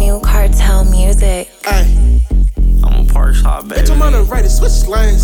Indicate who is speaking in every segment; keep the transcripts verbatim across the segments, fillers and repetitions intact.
Speaker 1: new Cartel music.
Speaker 2: Ay.
Speaker 3: I'm a park hop, baby.
Speaker 2: Bitch, I'm on the right to switch lanes.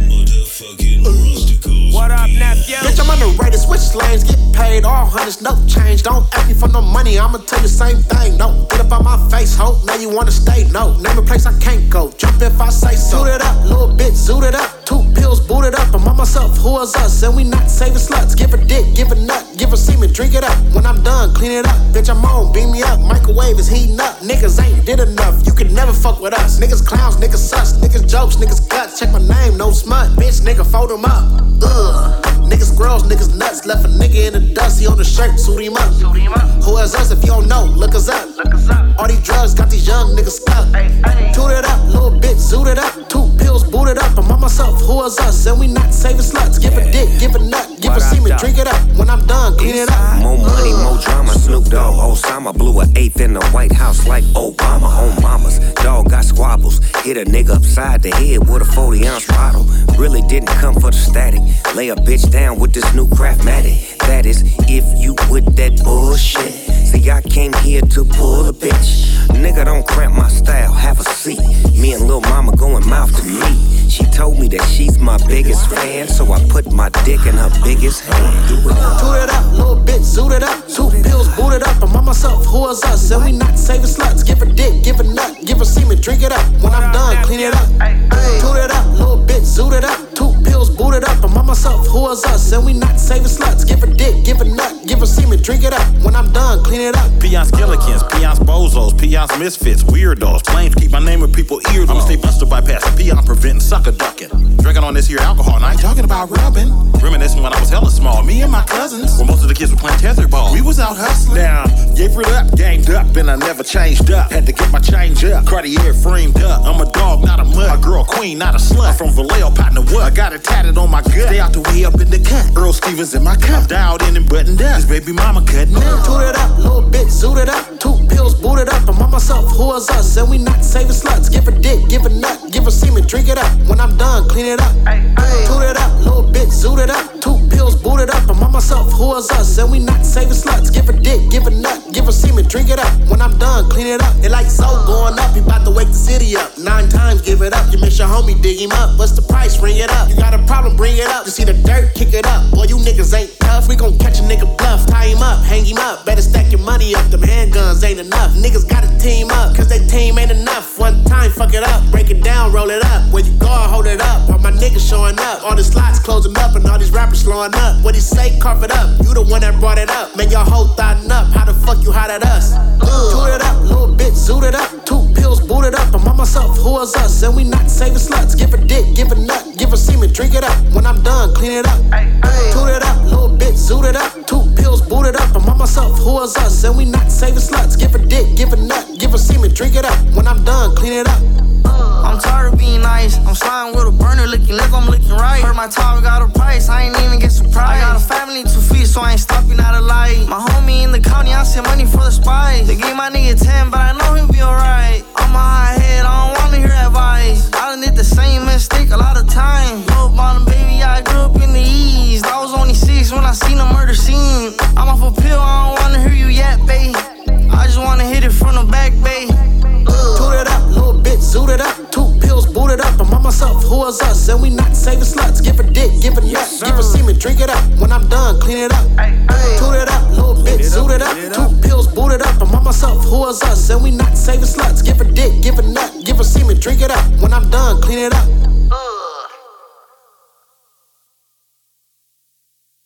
Speaker 3: What up, nephew?
Speaker 2: Bitch, I'm on the right to switch lanes. Get paid all hundreds, no change. Don't ask me for no money, I'ma tell you the same thing. No, get up on my face, ho. Now you wanna stay? No, name a place I can't go. Jump if I say so. Zoot it up, little bit, zoot it up. Two pills, booted up. I'm on myself, who is us? And we not saving sluts. Give a dick, give a nut, give a semen, drink it up. When I'm done, clean it up. Bitch, I'm on, beam me up. Microwave is heating up. Niggas ain't did enough. You can never fuck with us. Niggas clowns, niggas sus. Niggas jokes, niggas guts. Check my name, no smut. Bitch, nigga, fold them up. Ugh. Niggas gross, niggas nuts. Left a nigga in the dust. He on the shirt, suit him up. Suit him up. Who is us? If you don't know, look us up. Look us up. All these drugs got these young niggas stuck. Toot it up, little bitch, zoot it up. Two pills, booted up. I'm on myself, who is us? And we not saving sluts. Give a dick, give a nut, give a semen, drink it up. When I'm done, clean it up.
Speaker 4: More money, more drama. Snoop Dogg, Osama blew an eighth in the White House like Obama. On mamas, dog got squabbles. Hit a nigga upside the head with a forty ounce bottle. Really didn't come for the static. Lay a bitch down with this new Craftmatic. That is, if you with that bullshit. See, I came here to pull a bitch. Nigga, don't cramp my style, have a seat. Me and Lil' Mama going mouth to meat. She told me that she's my biggest fan, so I put my dick in her biggest hand. Do it up.
Speaker 2: Toot it up, little bitch, zoot it up. Two pills, booted up. I'm on myself, who is us? And we not saving sluts. Give a dick, give a nut, give a semen, drink it up. When I'm done, clean it up. Toot it up, little bitch, zoot it up. Two pills, booted up. I'm on myself, who is us? And we not saving sluts. Give a dick, give a nut, give a semen, drink it up. When I'm done, clean it up.
Speaker 5: Peons, Gillikins, peons, bozos, peons, misfits, weirdos. Claims keep my name in people's ears. I'ma stay buster bypassing, peon preventing, sucker ducking. Drinking on this here alcohol, and I ain't talking about rubbing. Reminiscing when I was hella small, me and my cousins. When most of the kids were playing tetherball, we was out hustling. Now, gave it up, ganged up, and I never changed up. Had to get my change up, Cartier framed up. I'm a dog, not a mud. My girl queen, not a slut. I'm from Vallejo, partner what? I got it tatted on my gut. Stay out the way up in the cut. Earl Stevens in my cup. I'm dialed in and buttoned up. His baby mama cutting up.
Speaker 2: Toot it up, little bitch, zoot it up. Two pills, booted up. I'm on myself, who is us? And we not saving sluts. Give a dick, give a nut, give a semen, drink it up. When I'm done, clean it up. Toot it up, little bitch, zoot it up. Two pills, booted up. I'm on myself, who is us? And we not saving sluts. Give a dick, give a nut, give a semen, drink it up. When I'm done, clean it up. It like so going up, you bout to wake the city up. Nine times, give it up. You miss your homie, dig him up. What's the price? Ring it up. You got a problem, bring it up. You see the dirt, kick it up. Boy, you niggas ain't tough. We gon' catch a nigga bluff. Tie him up, hang him up. Better stack your money up. Them handguns ain't enough. Niggas gotta team up, cause they team ain't enough. One time, fuck it up. Break it down, roll it up. Where you go, hold it up. All my niggas showing up. All the slots closing up and all these rappers slowing up. What he say, carve it up. You the one that brought it up. Man, your whole thotting up. How the fuck you hot at us? Toot it up, little bitch, zoot it up. Two pills, booted up. I'm on myself, who is us? And we not saving sluts. Give a dick, give a nut, give a semen, drink it up. When I'm done, clean it up. Toot it up, little bitch, zoot it up. Two pills, booted up. I'm on myself, who is us? And we not saving sluts. Give a dick, give a nut, give a semen, drink it up. When I'm done, clean it up.
Speaker 6: I'm tired of being nice. I'm sliding with a burner, looking left, I'm looking right. Heard my talk got a price, I ain't even get surprised. I got a family to feed, so I ain't stopping at a light. My homie in the county, I send money for the spice. They gave my nigga ten, but I know he'll be alright. I'm a high head, I don't wanna hear advice. I done did the same mistake a lot of times. Low bottom, baby, I grew up in the east. I was only six when I seen a murder scene. I'm off a pill, I don't wanna hear you yet, babe. I just wanna hit it from the back, babe.
Speaker 2: Toot it up, little bitch, zoot it up. Two pills, booted up. I'm on myself, who is us? And we not saving sluts. Give a dick, give a nut, yes, give a semen, drink it up. When I'm done, clean it up. Toot it up, little bitch, zoot it up. Two pills, booted up. I'm on myself, who is us? And we not saving sluts. Give a dick, give a nut, give a semen, drink it up. When I'm done, clean it up.